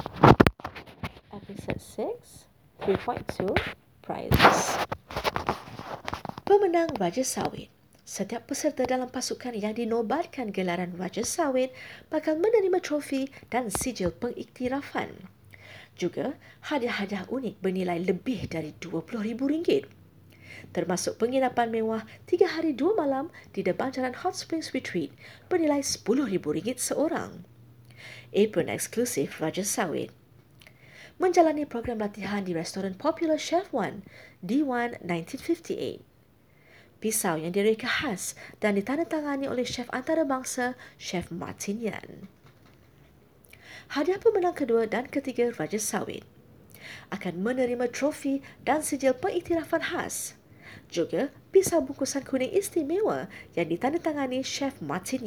Episode 6, 3.2, Prizes. Pemenang Raja Sawit. Setiap peserta dalam pasukan yang dinobatkan gelaran Raja Sawit bakal menerima trofi dan sijil pengiktirafan. Juga, hadiah-hadiah unik bernilai lebih dari RM20,000. Termasuk penginapan mewah 3 hari 2 malam di Debanjaran Hot Springs Retreat bernilai RM10,000 seorang. Apron eksklusif Raja Sawit. Menjalani program latihan di restoran popular Chef One, D1 1958. Pisau yang direka khas dan ditandatangani oleh chef antarabangsa, Chef Martin Yan. Hadiah pemenang kedua dan ketiga Raja Sawit akan menerima trofi dan sijil pengiktirafan khas. Juga pisau bungkusan kuning istimewa yang ditandatangani Chef Martin